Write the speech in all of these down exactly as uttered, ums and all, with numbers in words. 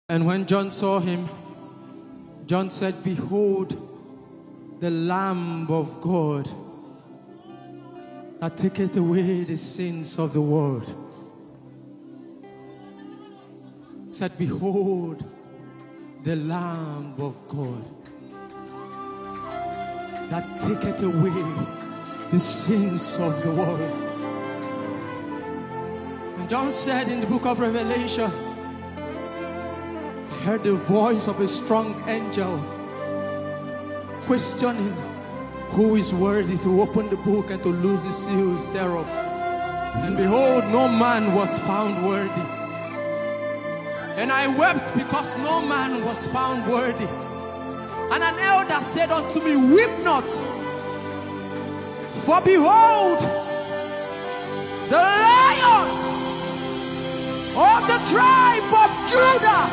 And when John saw him, John said, "Behold, the Lamb of God that taketh away the sins of the world." He said, "Behold, the Lamb of God that taketh away the sins of the world." And John said in the book of Revelation, I heard the voice of a strong angel questioning who is worthy to open the book and to loose the seals thereof. And behold, no man was found worthy. And I wept because no man was found worthy. And an elder said unto me, "Weep not, for behold, the Lion of the tribe of Judah,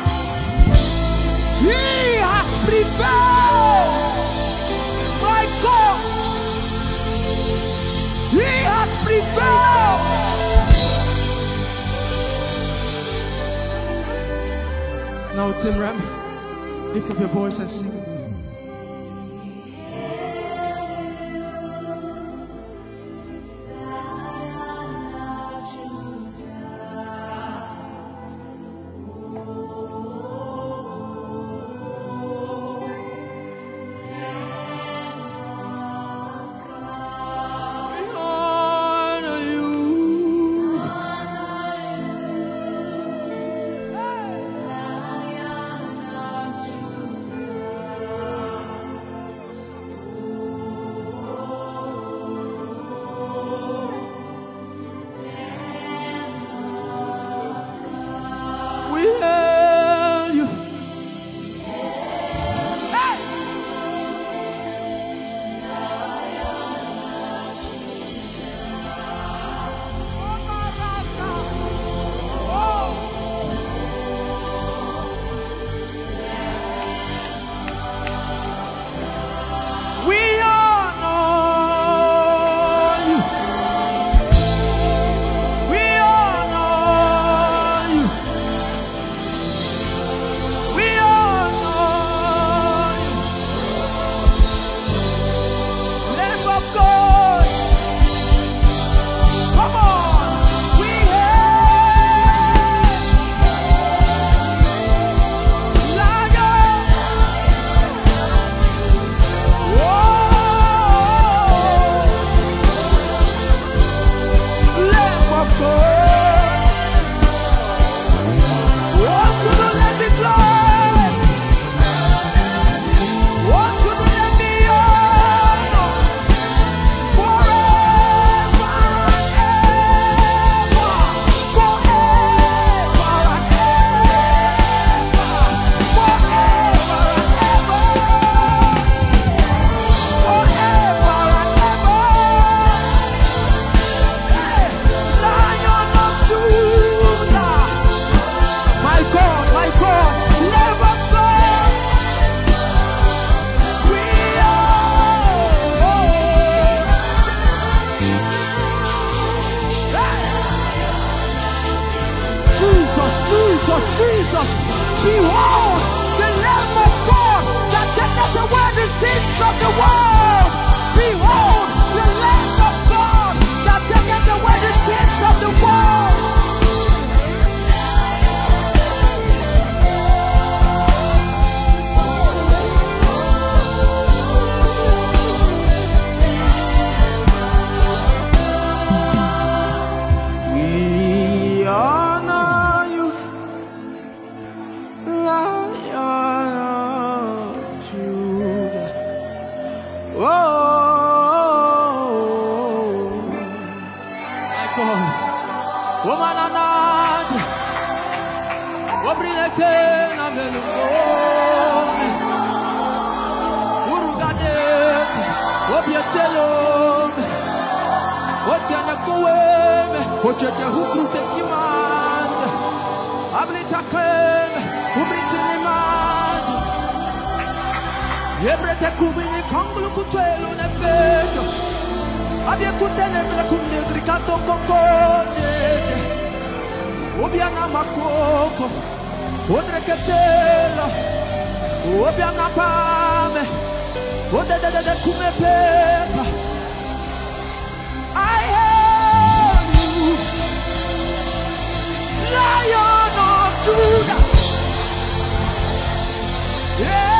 he has prevailed." My God, he has prevailed. Now, Tim Ram, lift up your voice and sing it. Jesus, behold the Lamb of God that taketh away the sins of the world. Behold the Lamb of God that taketh away the sins of the world. Ocheche hukrute kimand, ablitakem, ubritini mand. Yebrete kubini kanglu kutelo ne pejo, abye kutene bile kunde brikato kokoje, obiana makoko, Odreketela, Obianapame, Odedede Kumepepa. I hail you, Lion of Judah. Yeah.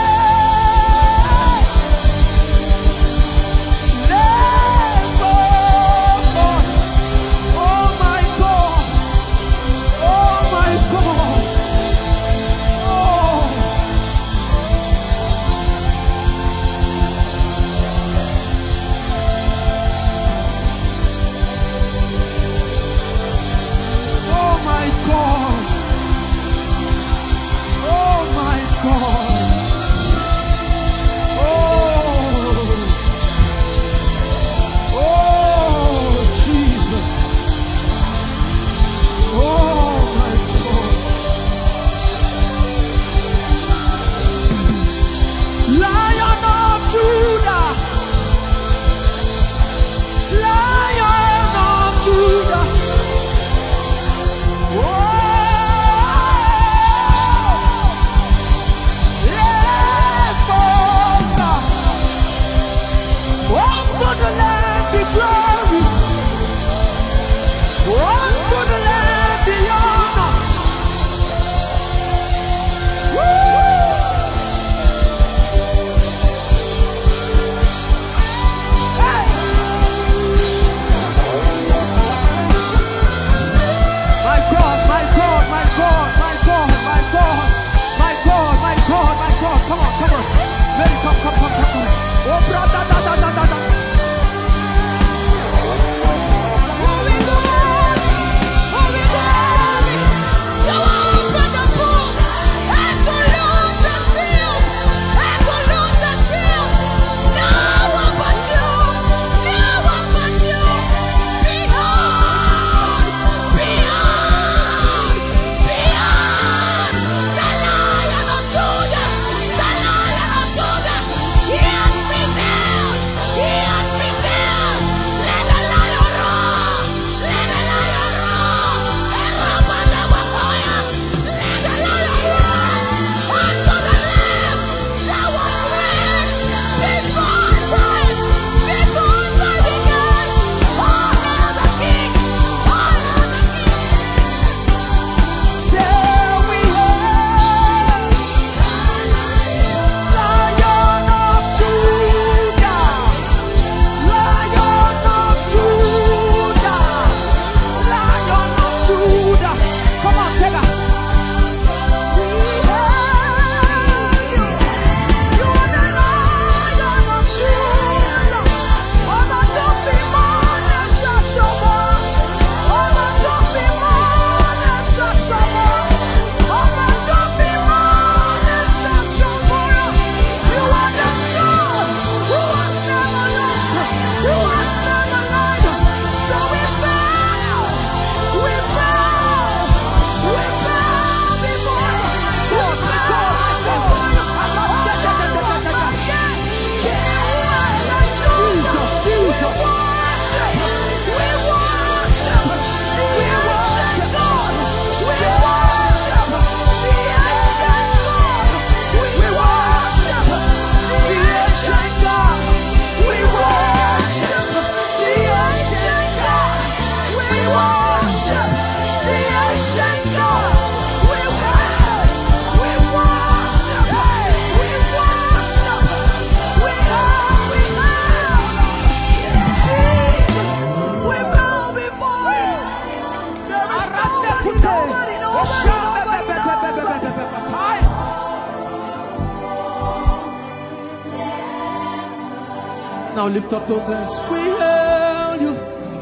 Now lift up those hands. We hail you.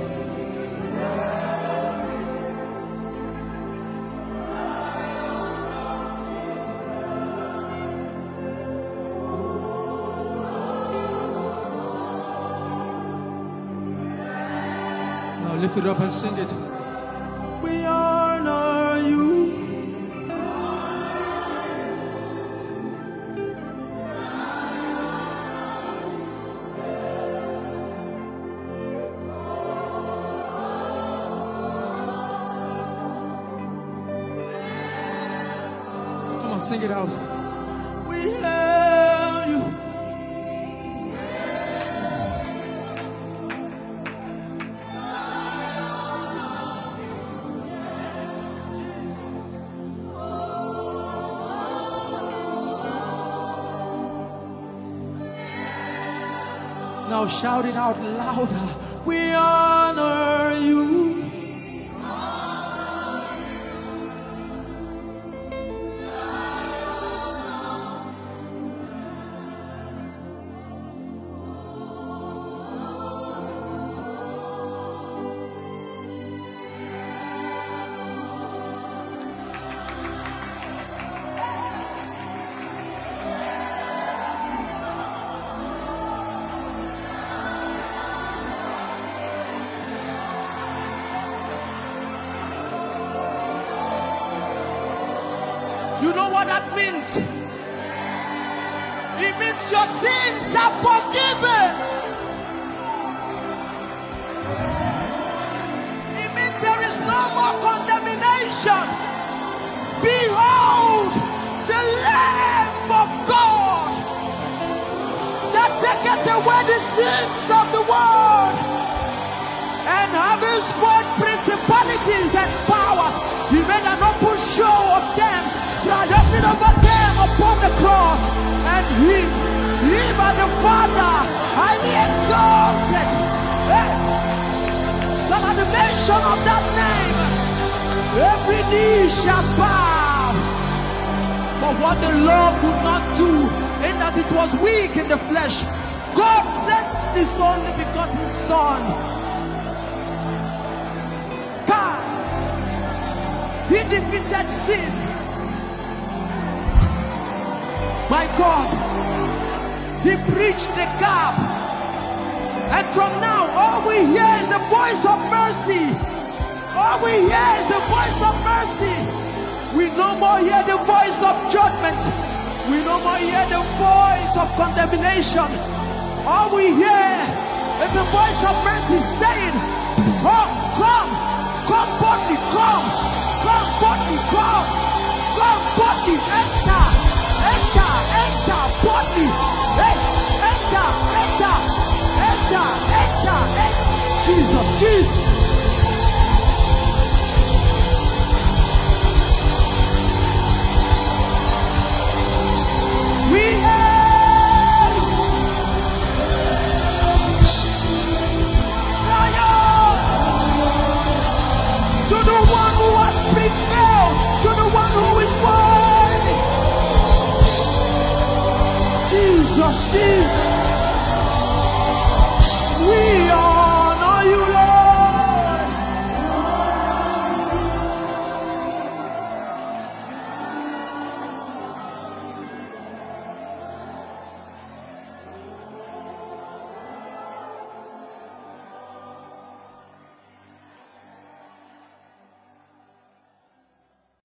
Now lift it up and sing it. We honor you. sing it out. We hail you. Now shout it out louder. We honor you. You know what that means? It means your sins are forgiven. It means there is no more condemnation. Behold the Lamb of God that taketh away the sins of the world. And having spoiled principalities and powers, he made an open show of them, triumphing over them upon the cross. And him, him and the Father, highly exalted. Hey, that at the mention of that name, every knee shall bow. But what the Lord would not do, in that it was weak in the flesh, God sent his only begotten Son. God, he defeated sin. My God, he bridged the gap. And from now, all we hear is the voice of mercy. All we hear is the voice of mercy. We no more hear the voice of judgment. We no more hear the voice of condemnation. All we hear is the voice of mercy saying, come, come, come boldly, come, come boldly, come, come boldly, enter, enter, enter, boldly, hey, enter, enter, enter, enter, enter, Jesus, Jesus. We hail Lion to the one who has prevailed, to the one who is worthy. Jesus, Jesus.